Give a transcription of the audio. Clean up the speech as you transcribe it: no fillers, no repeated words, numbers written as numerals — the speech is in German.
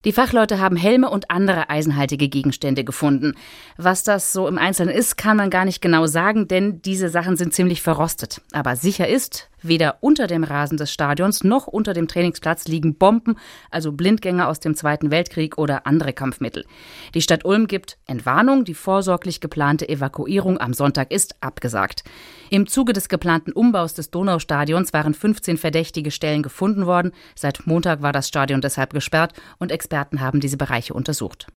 Die Fachleute haben Helme und andere eisenhaltige Gegenstände gefunden. Was das so im Einzelnen ist, kann man gar nicht genau sagen, denn diese Sachen sind ziemlich verrostet. Aber sicher ist, weder unter dem Rasen des Stadions noch unter dem Trainingsplatz liegen Bomben, also Blindgänger aus dem Zweiten Weltkrieg oder andere Kampfmittel. Die Stadt Ulm gibt Entwarnung, die vorsorglich geplante Evakuierung am Sonntag ist abgesagt. Im Zuge des geplanten Umbaus des Donaustadions waren 15 verdächtige Stellen gefunden worden. Seit Montag war das Stadion deshalb gesperrt und Experten haben diese Bereiche untersucht.